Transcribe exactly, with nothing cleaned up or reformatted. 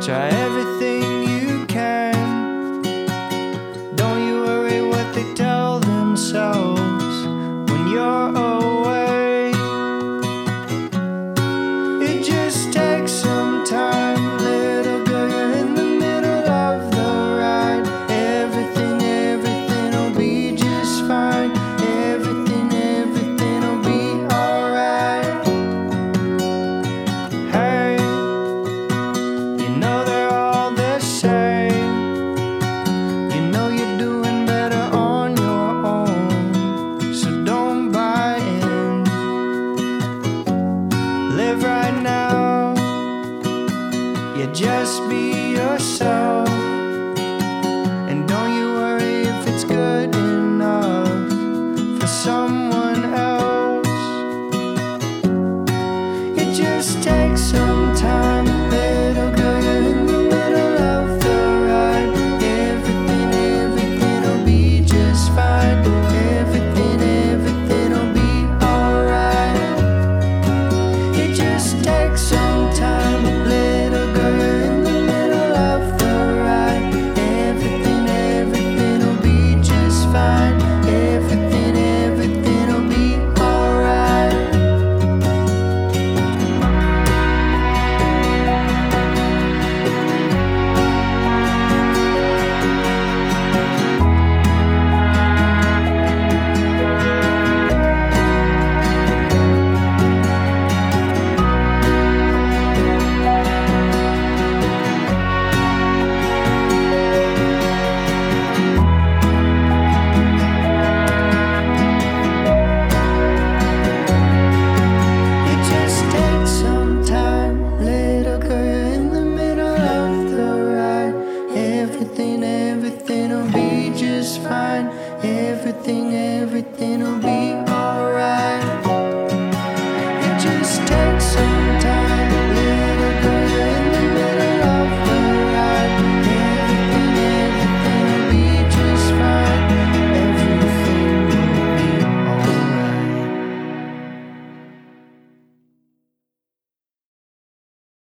Try everything you can. Don't you worry what they tell themselves when you're away. It just takes some time, little girl, you're in the middle of the ride. Everything, everything will be just fine. Everything, everything will be alright. Hey, you know they're all the same. You know you're doing better on your own, so don't buy in. Live right now, you just be yourself.